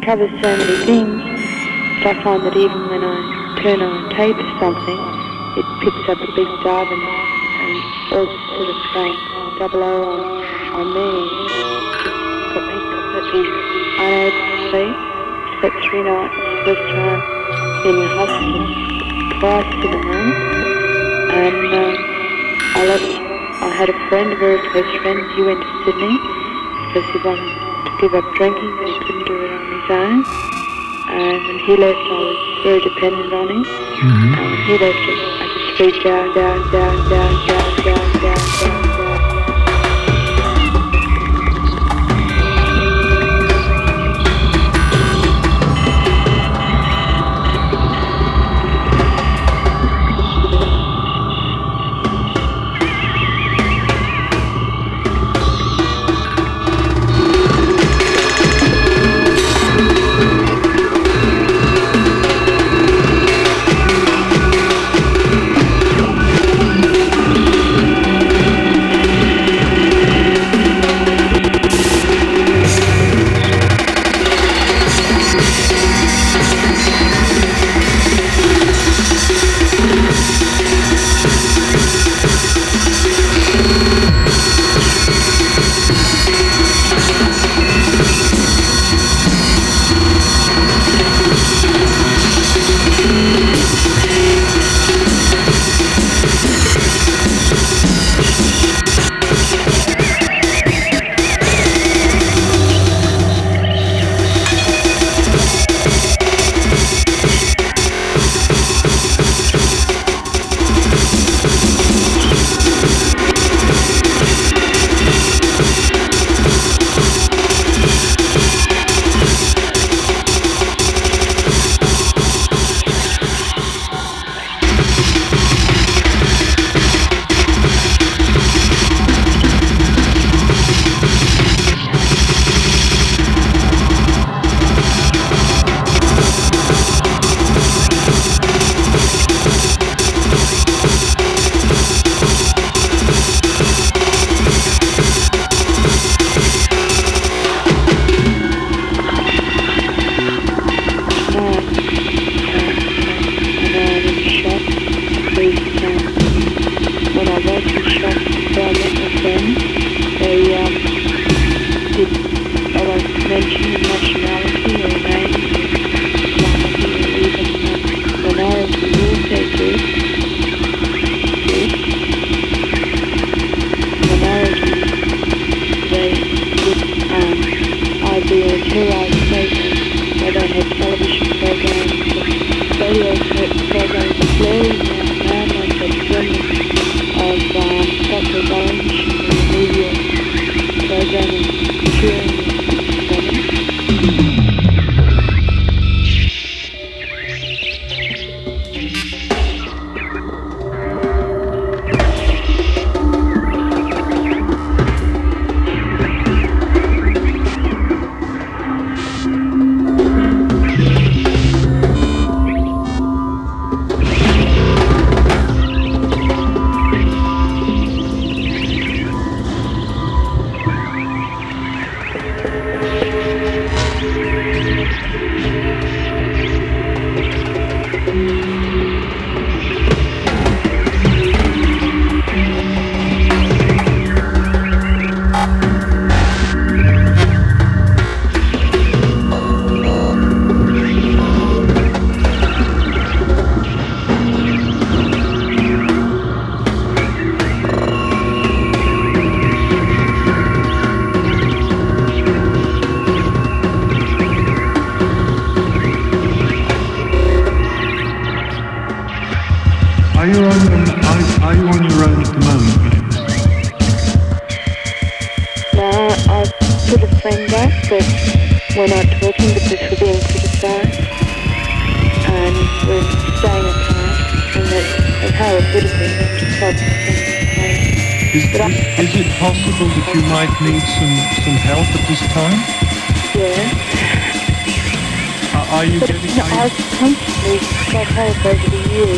covers so many things that I find that even when I turn on tape or something, it picks up a big dub and all sort of going double O on me. Got me completely unable to sleep. Slept 3 nights, first time in the hospital, twice in a month, and I had a friend, a very close friend. He went to Sydney because he wanted to give up drinking, but he couldn't do it on his own. And when he left, I was very dependent on him. And when he left, I just freaked out. We're not talking because we're being criticised and we're staying apart, and that's how it would have been to stop Is it possible that you might need some help at this time? Yeah. Are you getting... I've constantly got help over the years.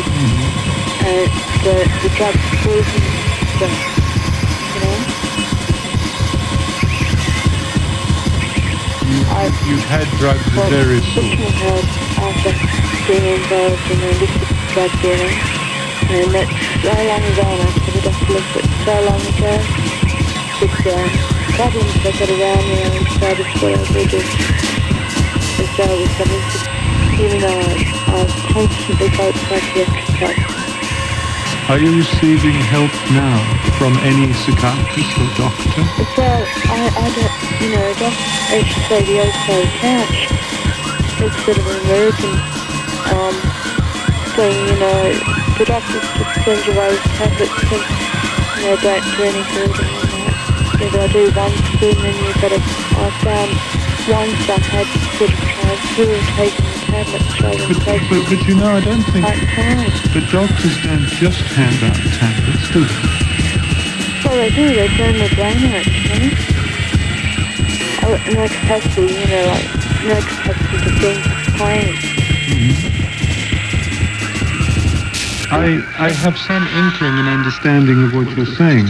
The drugs poison stuff, you know? you've had drugs of Well, various sorts. additional help after being involved in illicit drug dealing. And that's so long ago, and I said the doctor looked at so long ago. With problems that got around me, I decided whatever it is. As though it was something, even though I constantly got psychiatric help. Are you receiving help now from any psychiatrist or doctor? Well, I don't, doctors actually say the old side couch. It's sort of an American thing, the doctors just send you away with tablets and they don't do any good and that. If I do one spoon, then you've got to, I found once I had to sort of try through taking the tablets rather than taking But I don't think... time. But doctors don't just hand out tablets, do they? Well, they do. They turn the brain out, no capacity, no capacity to think plain. I have some inkling and understanding of what you're saying.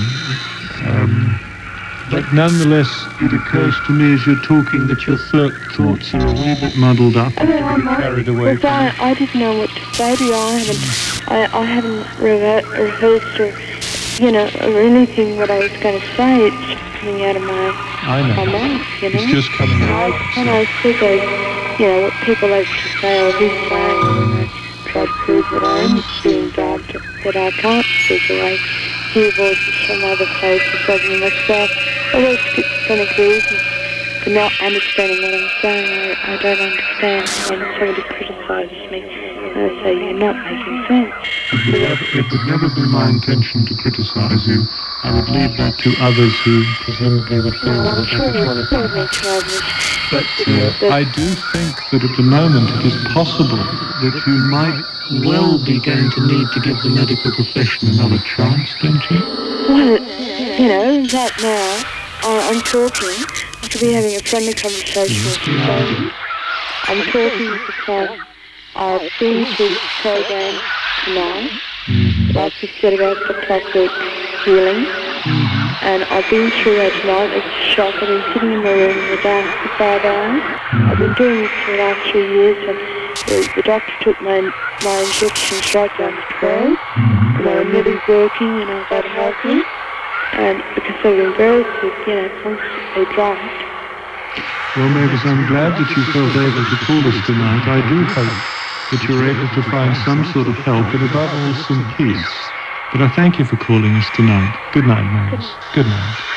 But nonetheless, it occurs to me as you're talking that your thoughts are a wee bit muddled up and a bit carried away from it. I didn't know what to say to you. I haven't rehearsed or, or anything what I was going to say. It's just coming out of my mouth, It's just coming out. And I said those, what people actually say, or he's saying, and I try to prove that I am being dubbed, that I can't speak away. Hear voices from other places other than myself. All those schizophrenic reasons for not understanding what I'm saying. I don't understand when somebody criticises me and I say, you're not making sense. It would never be my intention to criticise you. I would leave that to others who presumably would feel that they want to. But I do think that at the moment it is possible that you might well be going to need to give the medical profession another chance, don't you? Well, right now, I'm talking. I could be having a friendly conversation with somebody. I'm talking because I've been through the program tonight. Like we said about the clockwork healing. And I've been through that tonight. It's a shock. I've been sitting in my room in the dark for 5 hours. I've been doing this for the last 3 years. And the doctor took my injections right down to 12. And they were nearly working and I got healthy. And because they were very sick, constantly drugged. Well, Mavis, I'm glad that you felt able to call us tonight. I do hope that you're able to find some sort of help and above all some peace. But I thank you for calling us tonight. Good night, Mavis. Good night.